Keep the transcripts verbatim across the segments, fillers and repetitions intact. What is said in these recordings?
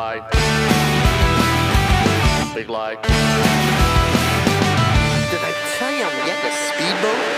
light. Big light. Did I tell you I'm getting a speedboat?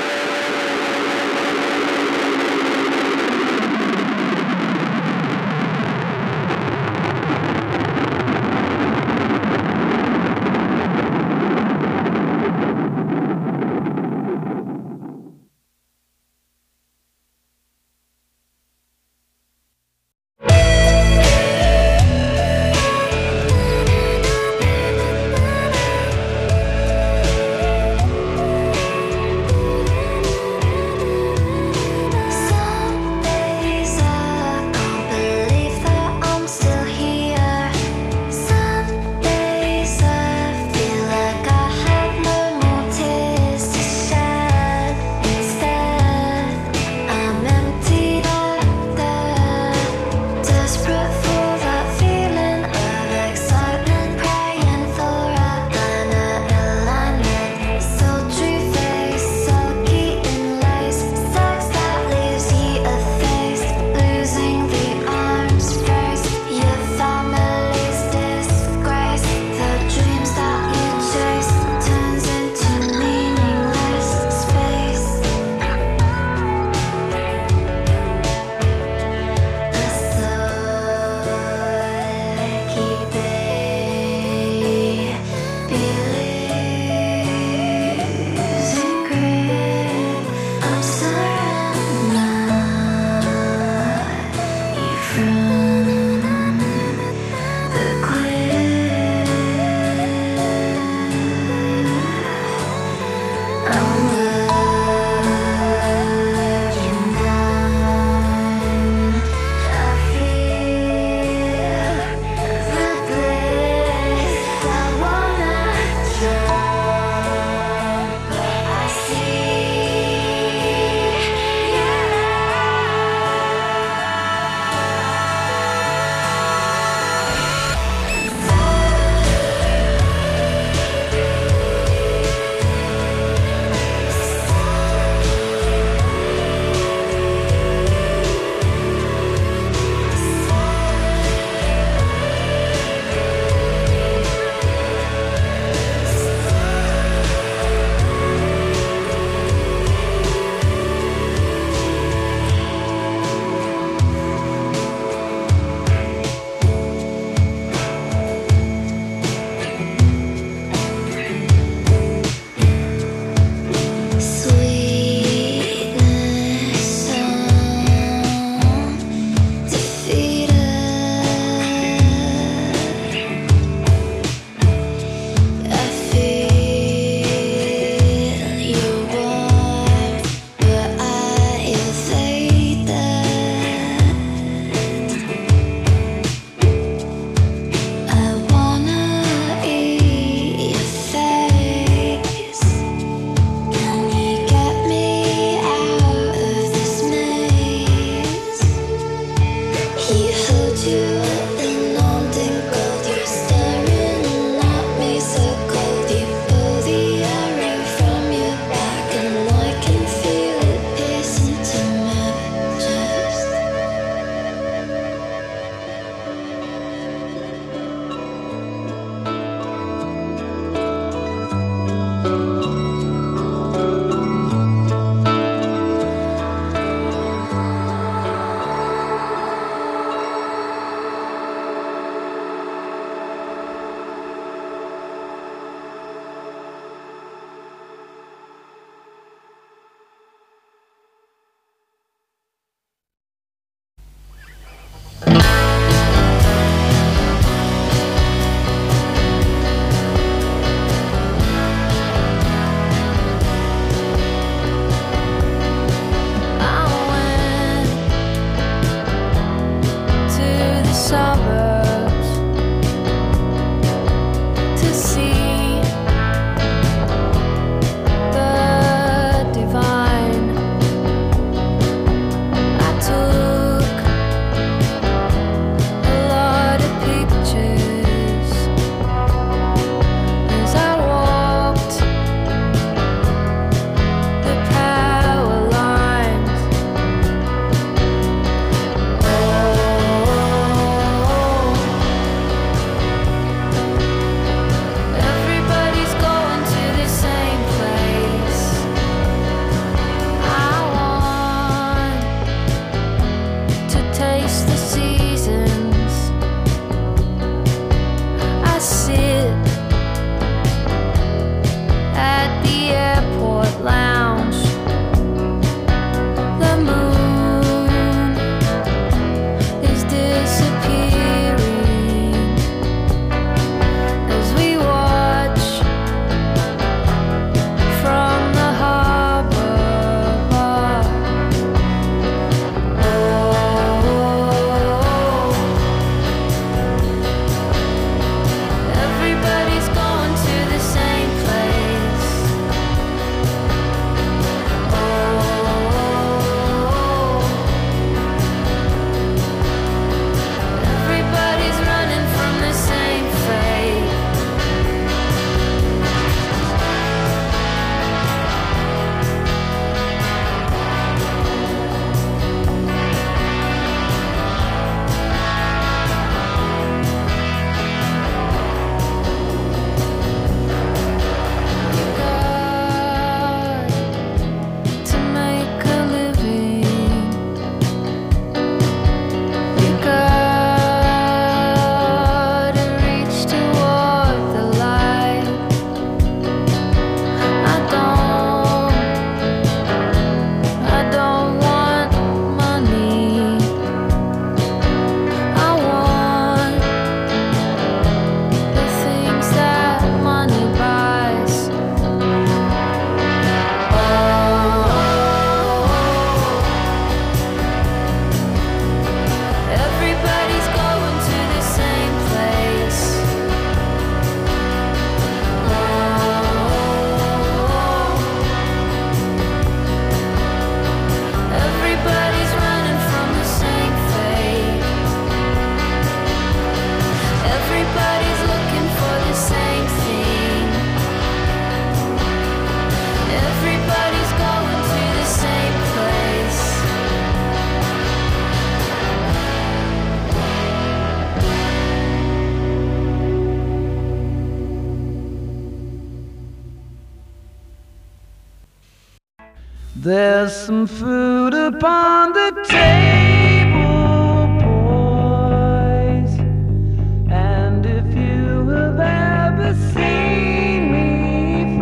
There's some food upon the table, boys, and if you have ever seen me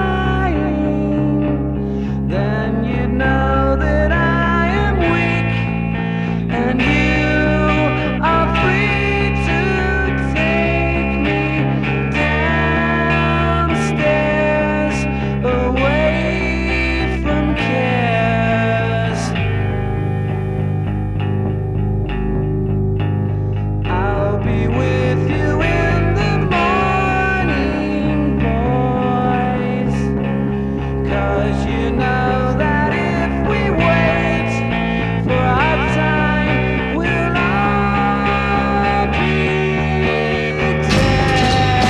flying, then you'd know that I am weak, and you are free to take me downstairs, away from cares. I'll be with you in the morning, boys, 'cause you know that if we wait for our time, we'll all be dead.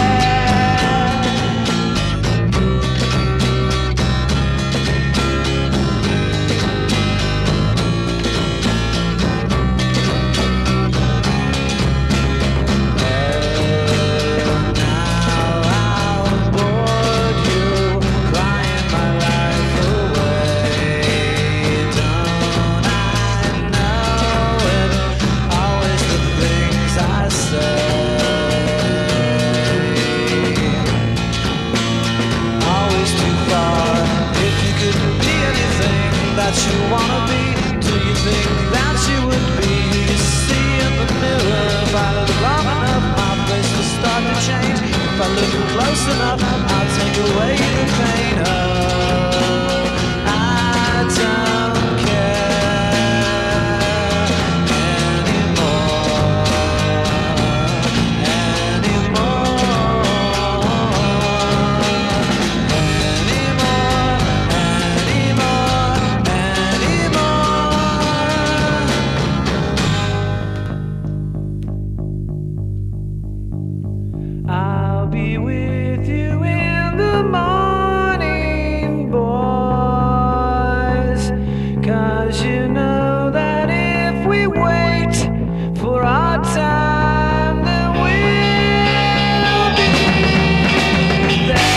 That you wanna be, do you think that you would be? You see in the mirror, if I look long enough, my face will start to change. If I look close enough, I'll take away the pain. Oh, I don't care anymore, anymore, I'll be with you in the morning, boys, 'cause you know that if we wait for our time, then we'll be there.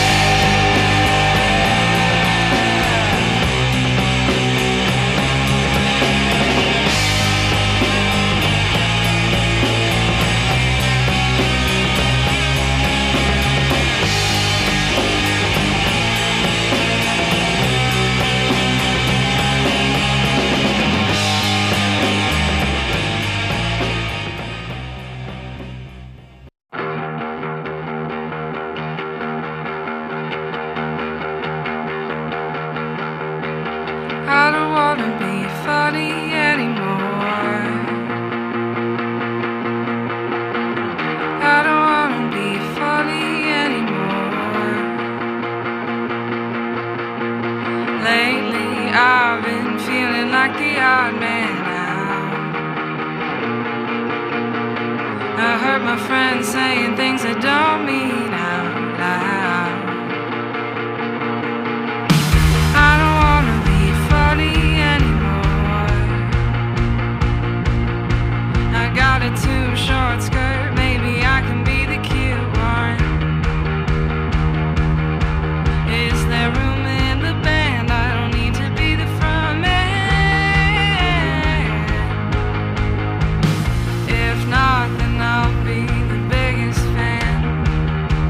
I don't wanna be funny anymore. I don't wanna be funny anymore. Lately I've been feeling like the odd man out. I heard my friends saying things I don't mean out loud. I don't wanna be funny anymore. I got a too short skirt, maybe I can be the cute one. Is there room in the band? I don't need to be the front man. If not, then I'll be the biggest fan.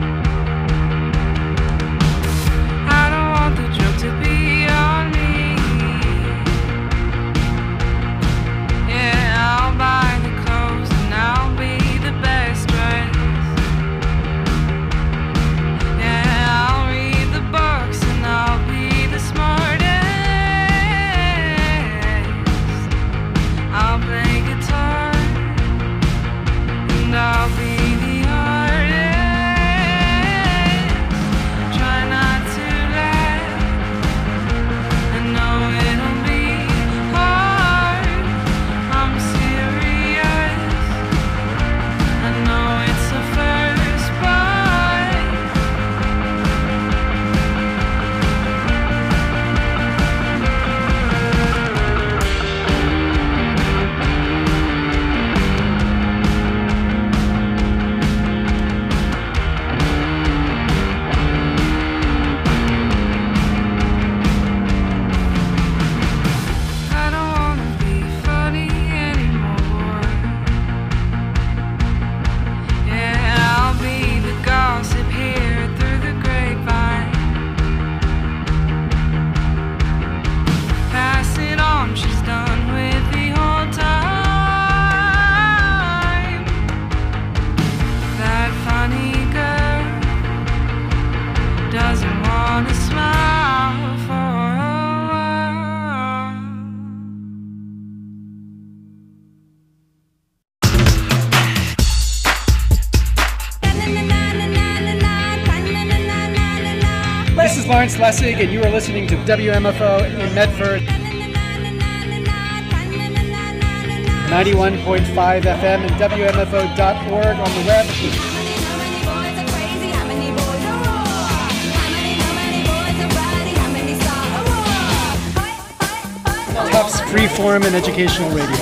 Lawrence Lessig, and you are listening to W M F O in Medford. ninety-one point five F M and W M F O dot org on the web. Tufts Freeform and Educational Radio.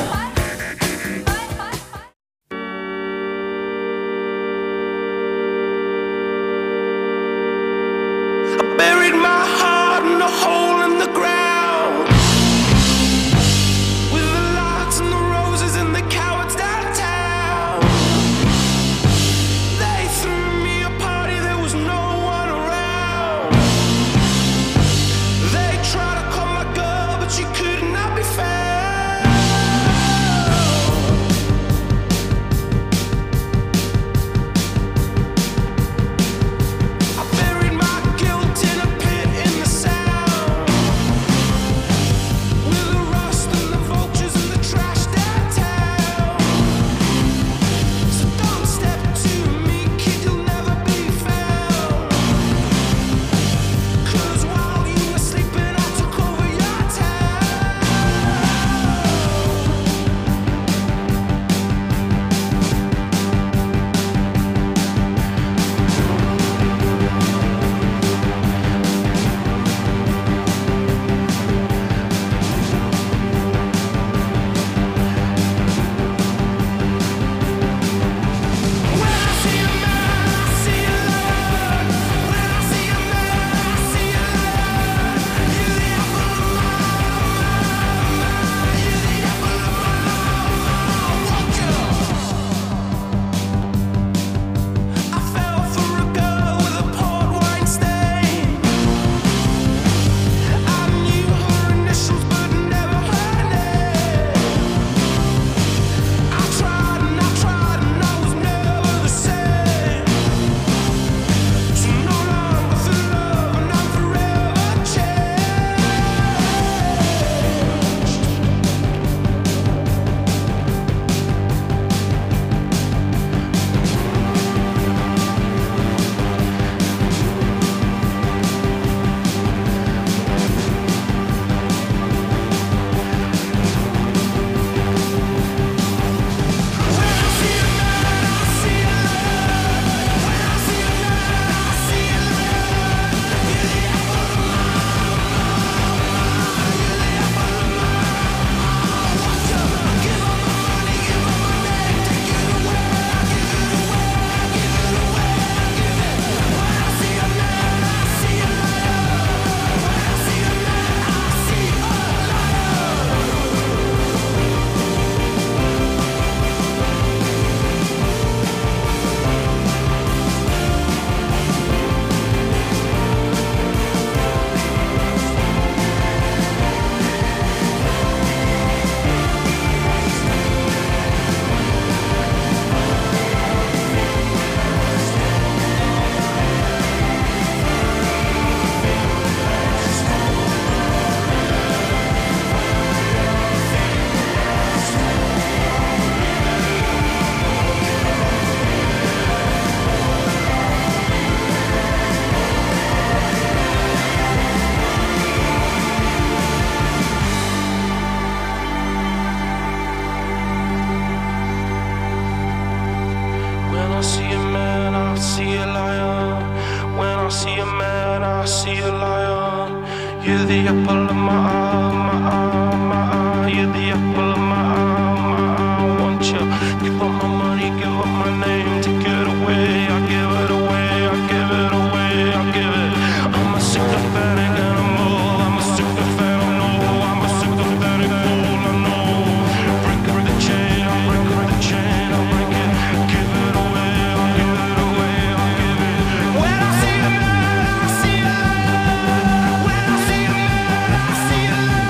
You're the apple of my eye, my eye, my eye. You're the apple of my eye, my eye. Won't you give up my money, give up my name, take it away. I give it away, I give it away, I give it. I'm a sycophantic animal, I'm a sycophantic, no. I'm a sycophantic fool, I know. Break up the chain, I break up the chain, I break it. Give it away, I give it away, I give it. When I see a man, I see a lion. When I see a man, I see a lion.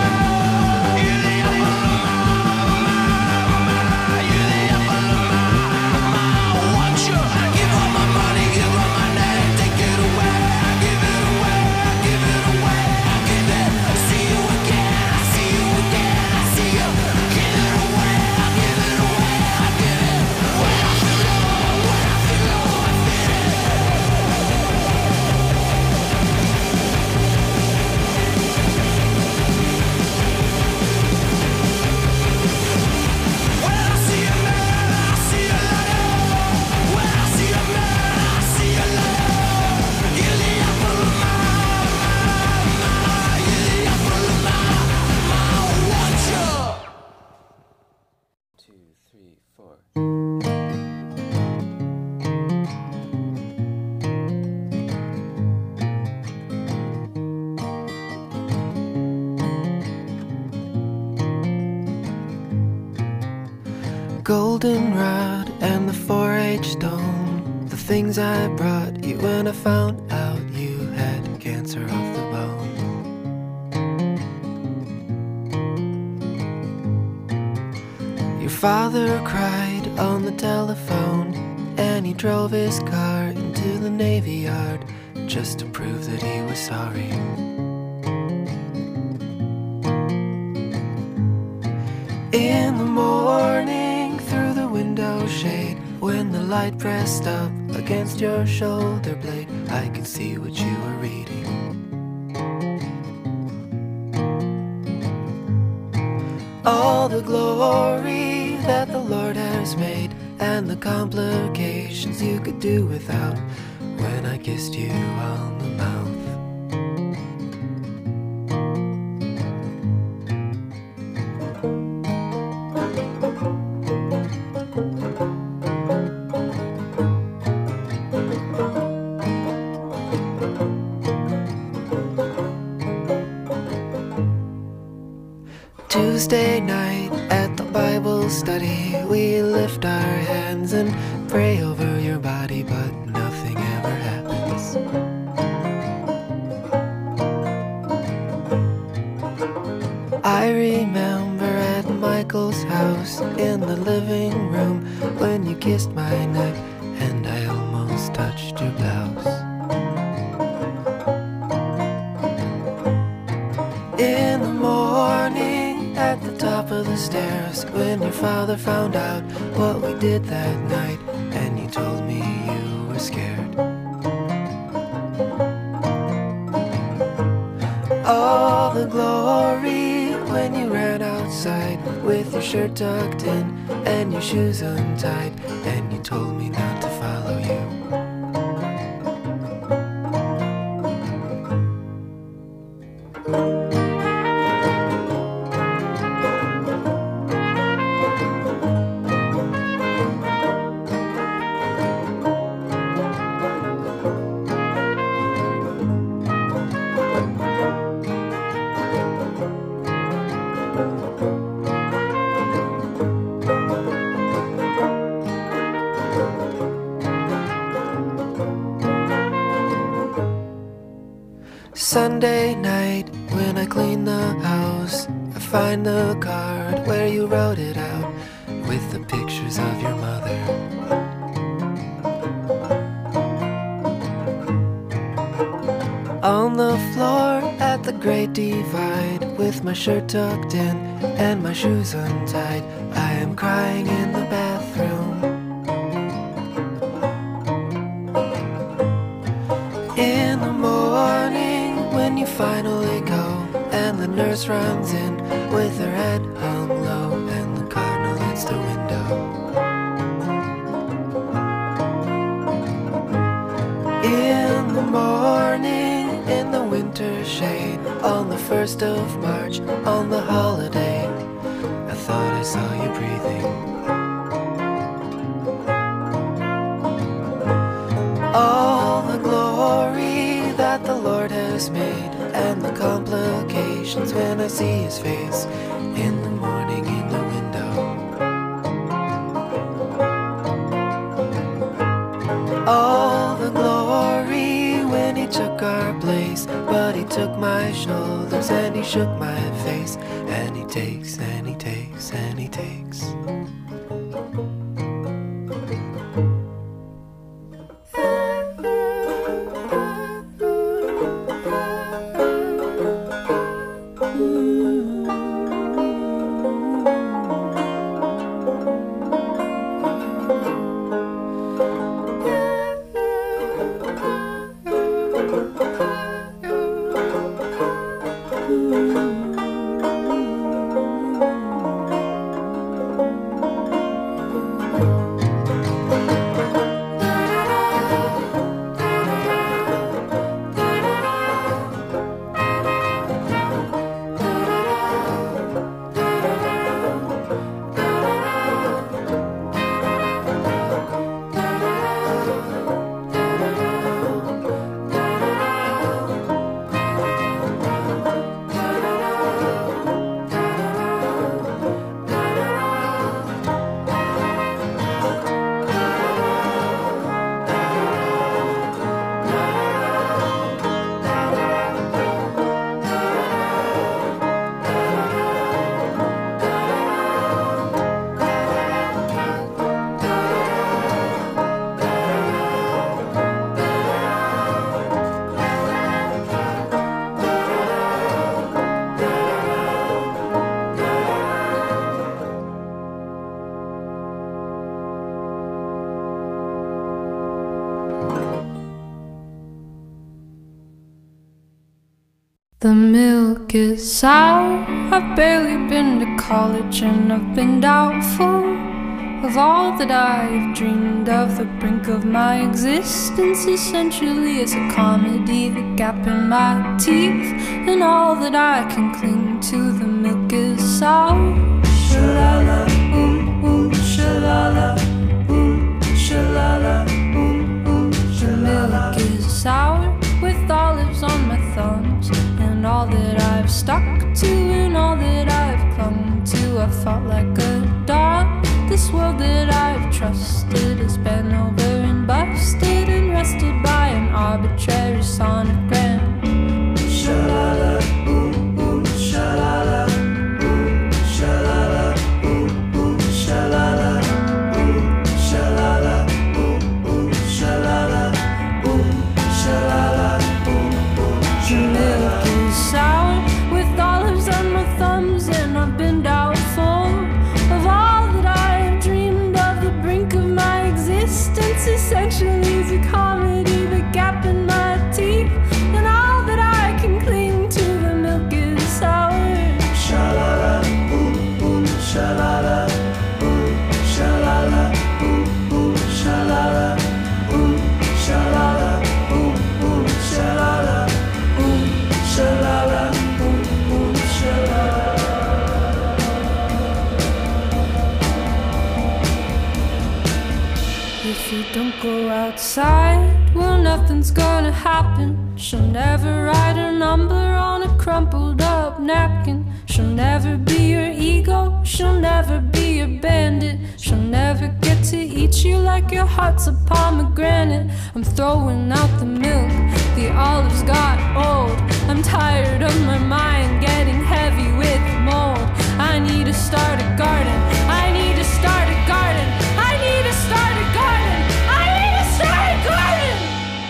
four. Goldenrod and the four H stone, the things I brought you when I found out you had cancer of the bone. Your father cried on the telephone, and he drove his car into the Navy Yard just to prove that he was sorry. In the morning, through the window shade, when the light pressed up against your shoulder blade, I could see what you were reading. All the glory that the Lord has made, and the complications you could do without, when I kissed you on the mouth. Tuesday night at the Bible study, we lift our hands and pray over your body, but nothing ever happens. I remember at Michael's house in the living room when you kissed my neck and I almost touched your blouse. In the morning at the top of the stairs, when your father found out what we did that night, and you told me you were scared. All the glory when you ran outside with your shirt tucked in and your shoes untied, and you told me not to follow you. Sunday night, when I clean the house, I find the card where you wrote it out with the pictures of your mother. On the floor at the Great Divide, with my shirt tucked in and my shoes untied, I am crying in the bathroom. In the morning, when you finally go, and the nurse runs in with her head hung low, and the cardinal hits the window. In the morning, in the winter shade, on the first of March, on the holiday, I thought I saw you breathing. All the glory that the Lord has made, and the complications when I see his face in the morning in the window. All the glory when he took our place, but he took my shoulders and he shook my face, and he takes and he takes and he takes. is sour. I've barely been to college and I've been doubtful of all that I've dreamed of. The brink of my existence essentially is a comedy. The gap in my teeth and all that I can cling to. The milk is sour. Shalala, ooh, ooh, shalala, ooh, shalala, ooh, ooh, shalala. The milk is sour with olives on my thumbs, and all that I've stuck to and all that I've clung to. I fought like a dog. This world that I've trusted has been over and busted and rested by an arbitrary sonogram. Shalala, ooh, ooh, shalala, ooh, shalala, ooh, ooh, shalala, ooh, shalala, ooh, ooh, shalala, ooh, shalala, ooh, ooh, shalala. The milk is sour with olives on my thumbs, and I've been doubtful of all that I've dreamed of. The brink of my existence essentially is a comedy. The gap in my teeth and all that I can cling to. The milk is sour. Shalala, ooh, ooh, shalala, ooh, shalala, ooh, ooh, shalala, ooh, shalala, ooh, ooh, shalala, ooh, shalala, ooh, ooh, shalala. If you don't go outside, well, nothing's gonna happen. She'll never write a number on a crumpled up napkin. She'll never be your ego, she'll never be your bandit. She'll never get to eat you like your heart's a pomegranate. I'm throwing out the milk, the olives got old. I'm tired of my mind getting heavy with mold. I need to start a garden, I need to start a garden, I need to start a garden, I need to start a garden.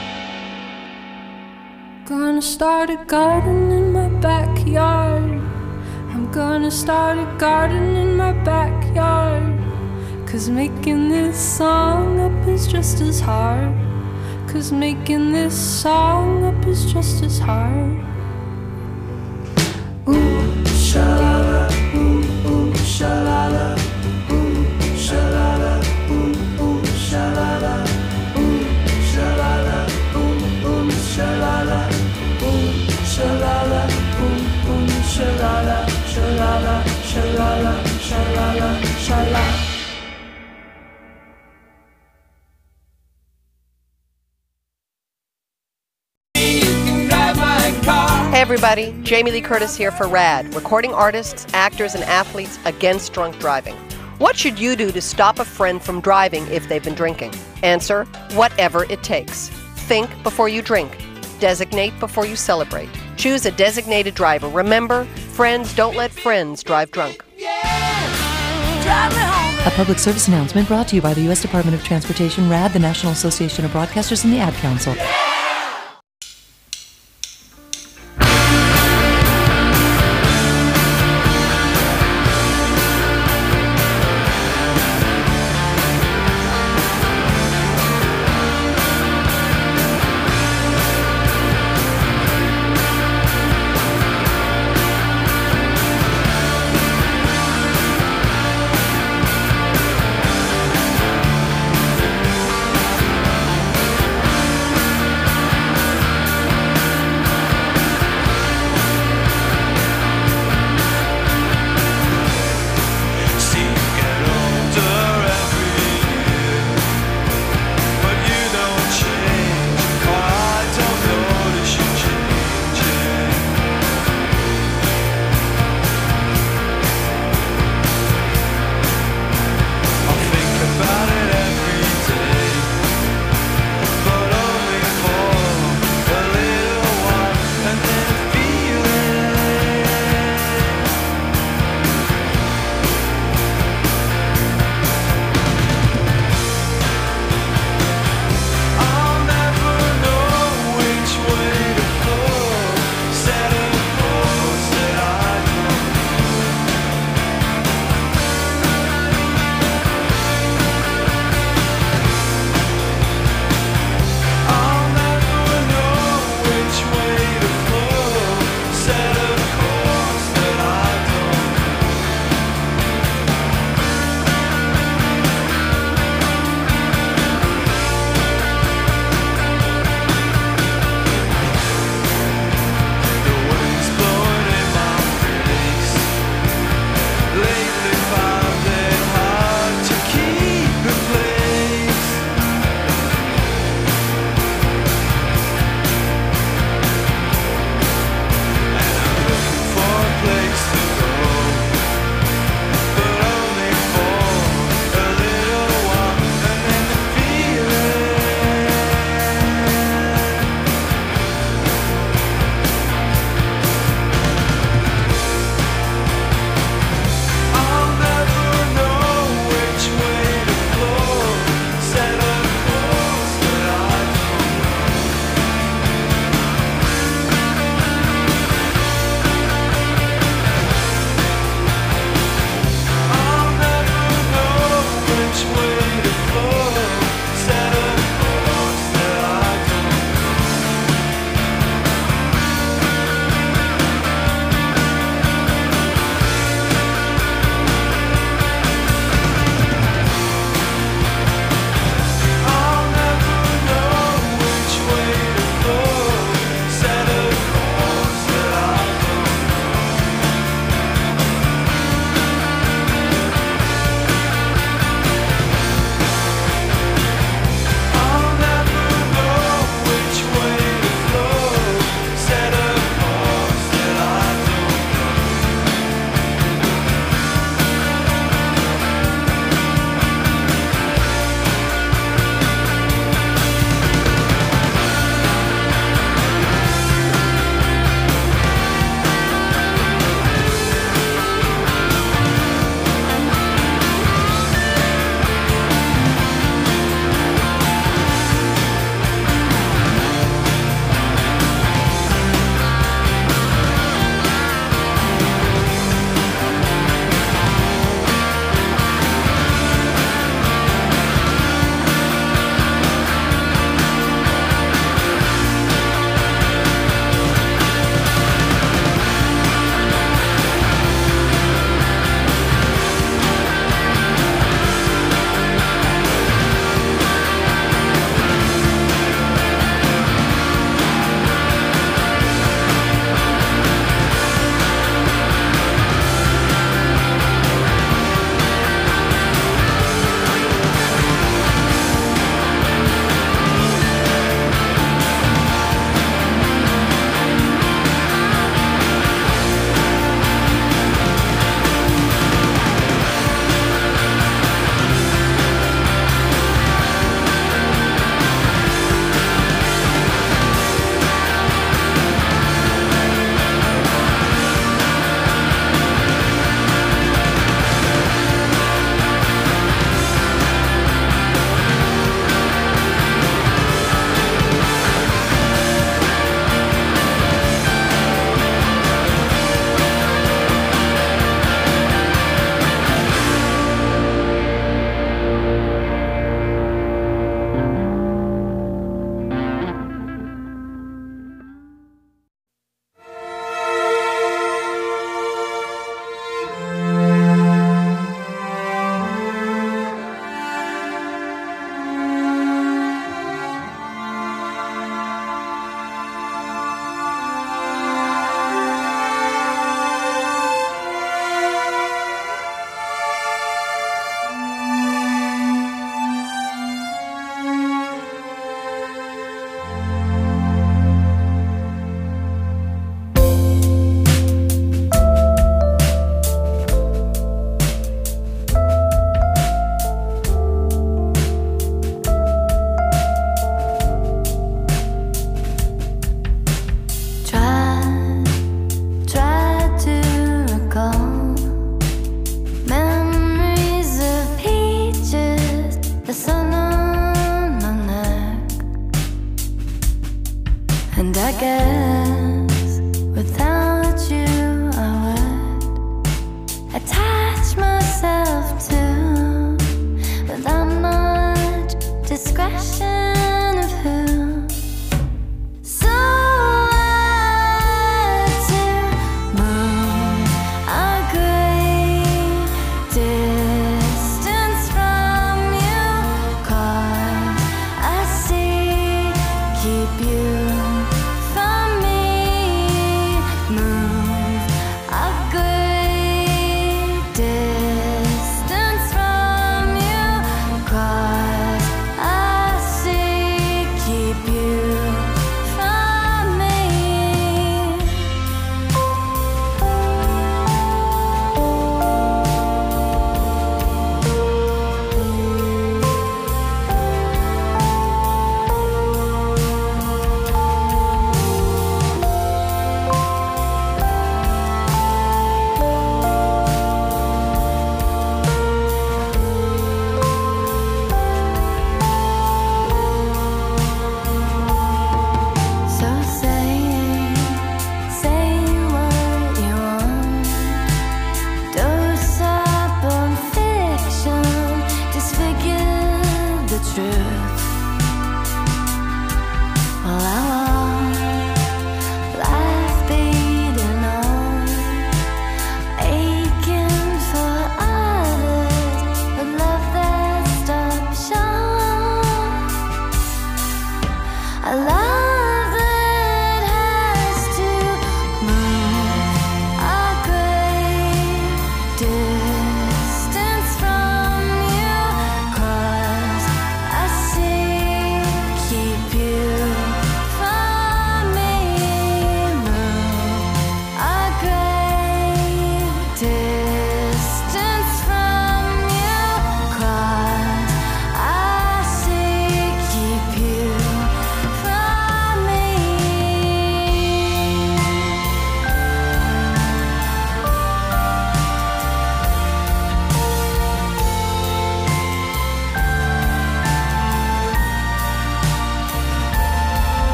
Gonna start a garden in my backyard. I'm gonna start a garden in my backyard. Cause making this song up is just as hard. Cause making this song up is just as hard. Ooh, shalala, ooh, ooh, shalala, ooh, shalala, ooh, ooh, shalala, ooh, shalala, ooh, ooh, shalala, ooh, shalala, ooh, ooh, shalala, shalala, shalala, shalala, shalala. Hey everybody, Jamie Lee Curtis here for RAD, recording artists, actors, and athletes against drunk driving. What should you do to stop a friend from driving if they've been drinking? Answer, whatever it takes. Think before you drink. Designate before you celebrate. Choose a designated driver. Remember, friends don't let friends drive drunk. A public service announcement brought to you by the U S Department of Transportation, RAD, the National Association of Broadcasters, and the Ad Council.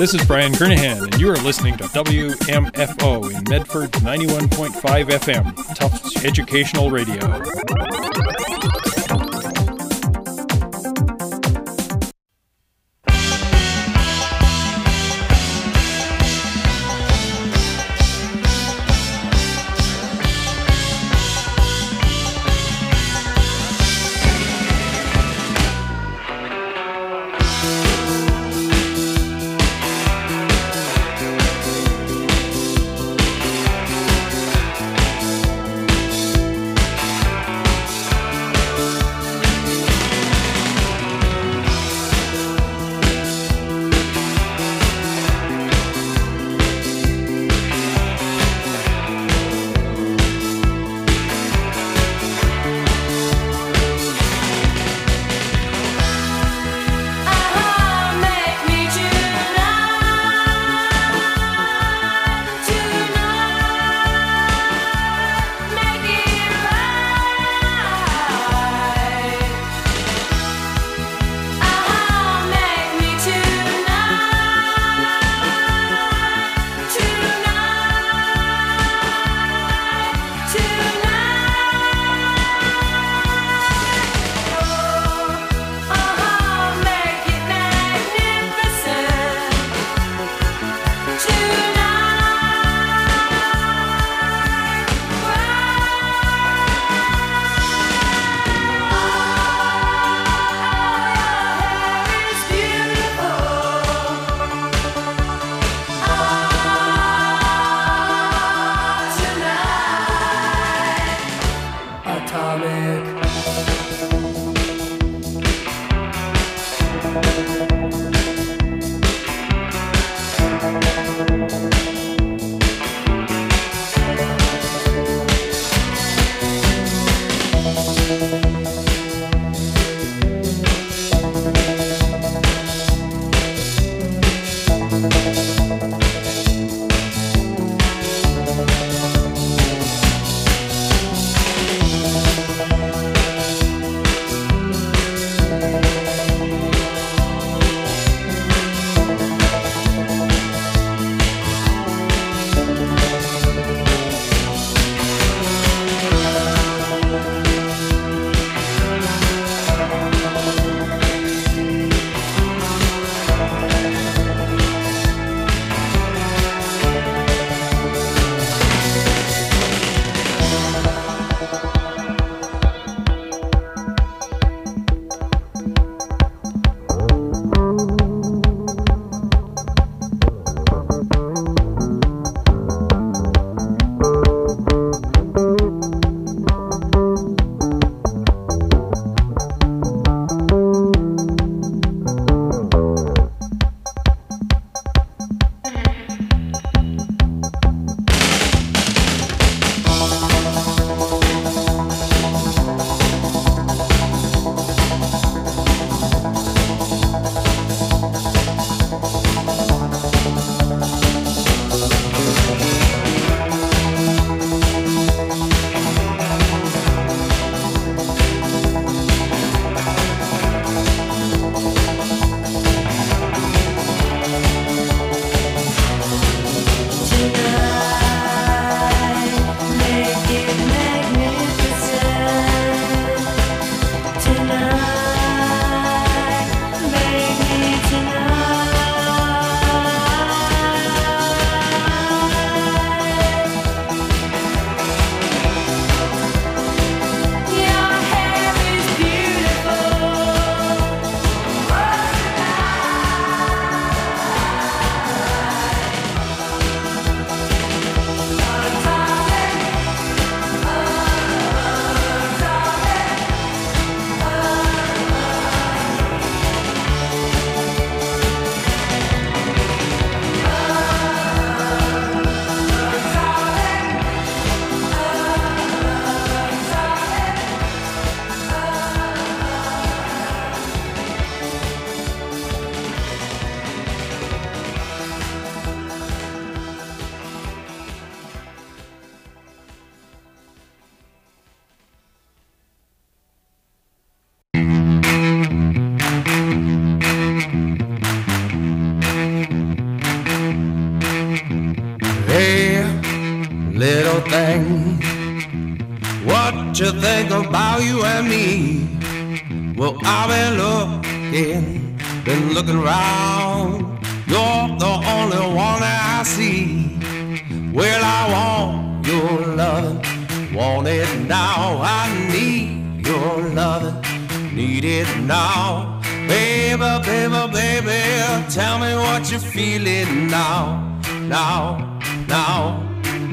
This is Brian Kernahan, and you are listening to W M F O in Medford ninety-one point five F M, Tufts Educational Radio. little thing. What you think about you and me? Well, I've been looking, been looking around. You're the only one that I see. Well, I want your love, want it now. I need your love, need it now. Baby, baby, baby, tell me what you're feeling now, now, now.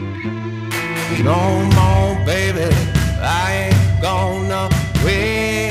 Come on, baby, I ain't gonna wait.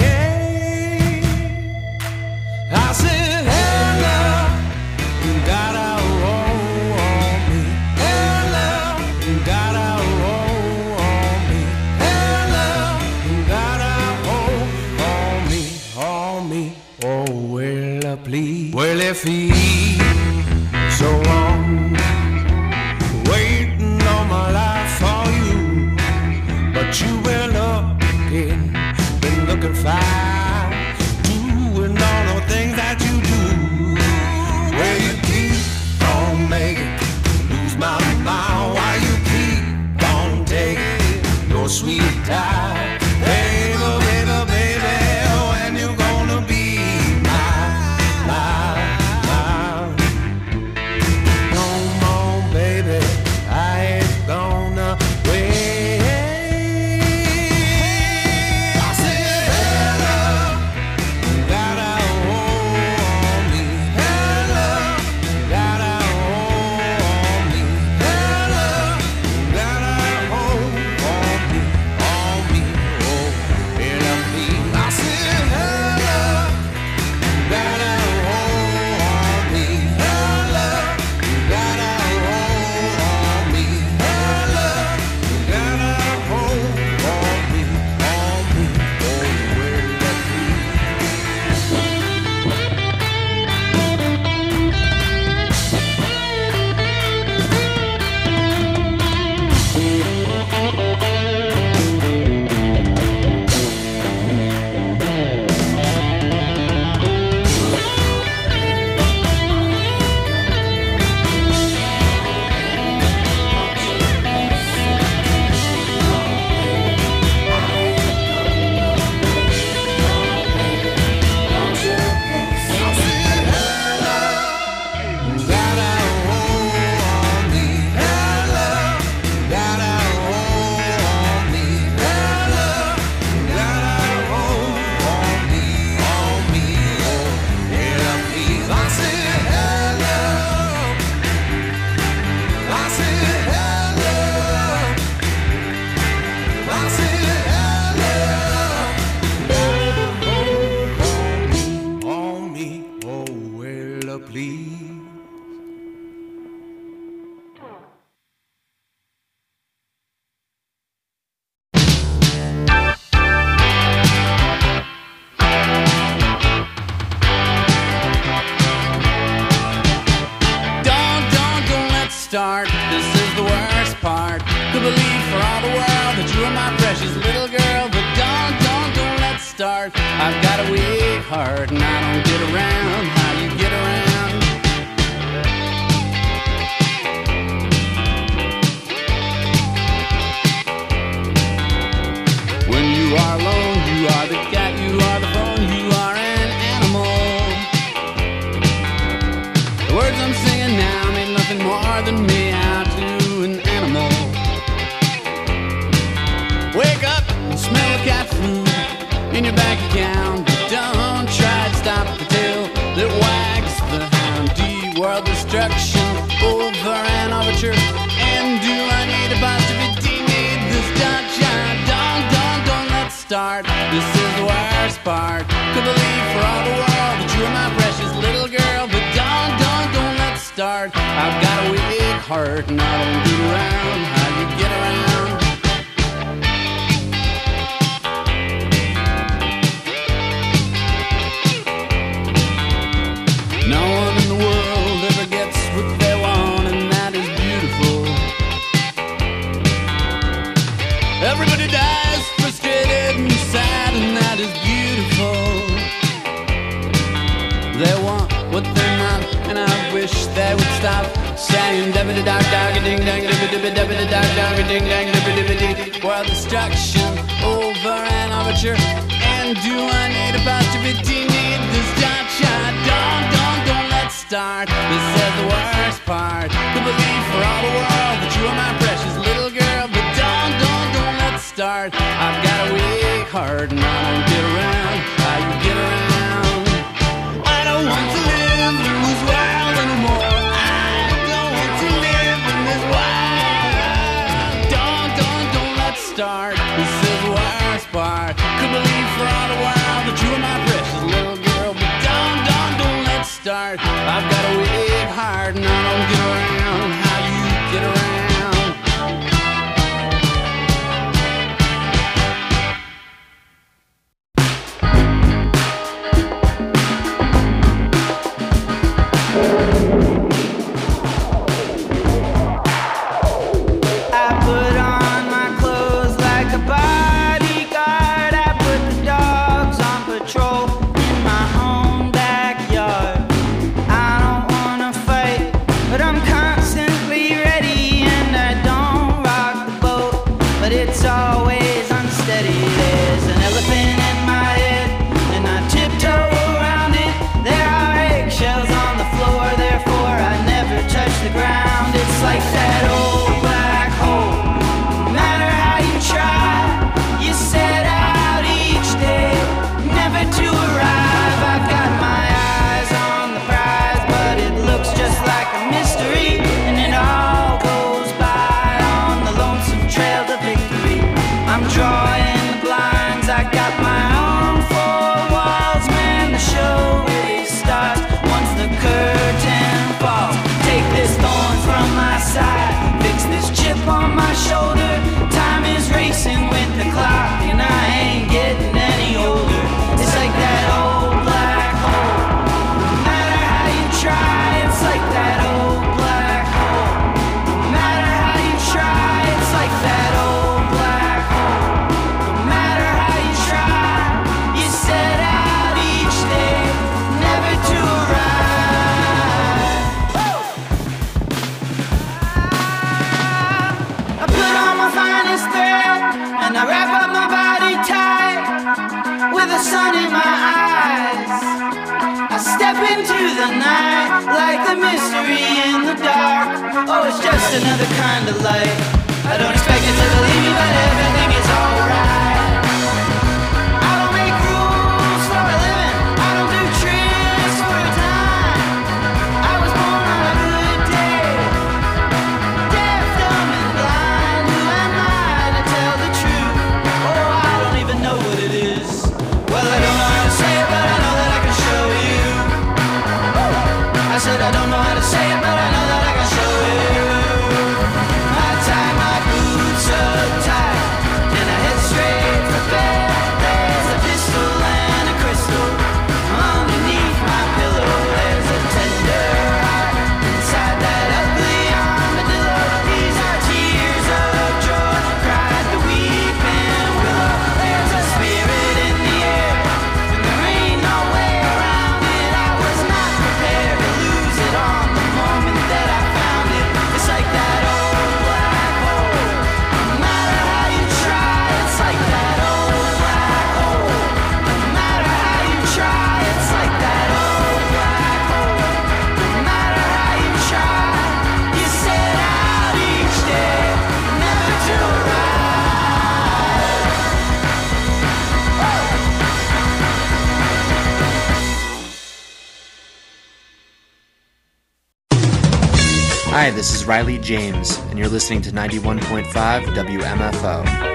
I said, hey, love, you gotta roll on me. Hey, love, you gotta roll on me. Hey, love, you gotta hold on me, on me. Oh, well, please. Well, if he's so long, waiting all my life for you, but you been looking, been looking fine, doing all the things that you do. Well, you keep on making lose my mind. Why you keep on taking your sweet time, baby, baby, baby? When you gonna be mine, mine, mine? Come on, baby, I ain't gonna wait. I said, hey, love, you gotta hold on me. Hey, love, you gotta hold on me. Hey, love, you gotta hold on me, on me. Oh, hey, love, please. I said, hey, love, you gotta hold on me. Hey, love, you gotta hold on me. Hey, love, you gotta hold on me, on me. Oh, well, let me. Don't, don't, don't let's start. This is the worst part. Could believe for all the world that you are my precious little girl. But don't, don't, don't let's start. I've got a weak heart and I don't get around how you get around. When you are alone, you are the cat, you are the phone, you are an animal. The words I'm singing now mean nothing more than me out to an animal. Wake up and smell the cat food in your bank account. But don't try to stop the tail that wags the hound. D-world destruction over an overture. And do I need a positivity? Need this dungeon? Don't, don't, don't let's start. This is the worst part. Could believe for all the world that you are my precious little girl. But don't, don't, don't let's start. I've got a weak heart and I don't get around how you get around. No one in the world ever gets what they want, and that is beautiful. Everybody dies frustrated and sad, and that is beautiful. They want what they're not, and I wish they would stop saying dabba dog dog ding dang dabba dabba dabba dog dog ding dang dabba dabba dee. World destruction over an overture. And do I need apostrophe T? Need this dot shot? Don't, don't, don't let's start. This is the worst part. To believe for all the world that you are my precious little girl. But don't, don't, don't let's start. I've got a weak heart and I don't get around how you get around. I don't want to live in this world anymore. I don't want to live in this world. Don't, don't, don't let's start. This is the worst part. Could believe for all the world that you are my precious little girl. But don't, don't, don't let's start. I've got a weak heart and I don't get around how you get around. Another kind of light. I don't expect it to believe me, but everything is alright. I don't make rules for a living. I don't do tricks for a time. I was born on a good day. Deaf, dumb, and blind. Who am I to tell the truth? Oh, I don't even know what it is. Well, I don't know how to say it, but I know that I can show you. I said I don't know how to say it, but I know that I can show you. Hi, this is Riley James, and you're listening to ninety-one point five W M F O.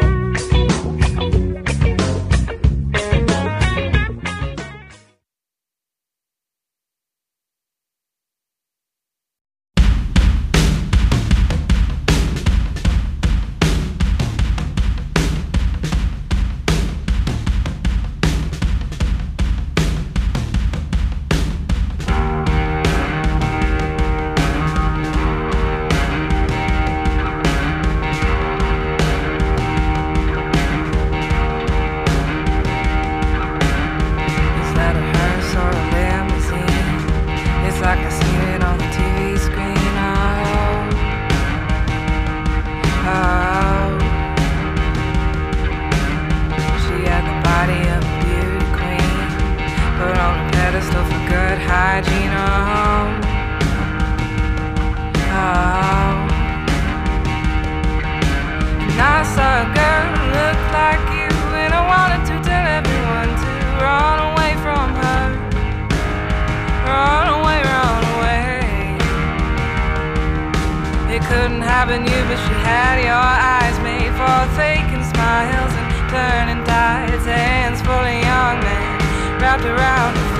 couldn't happen you, but she had your eyes made for faking smiles and turning tides. Hands full of young men wrapped around her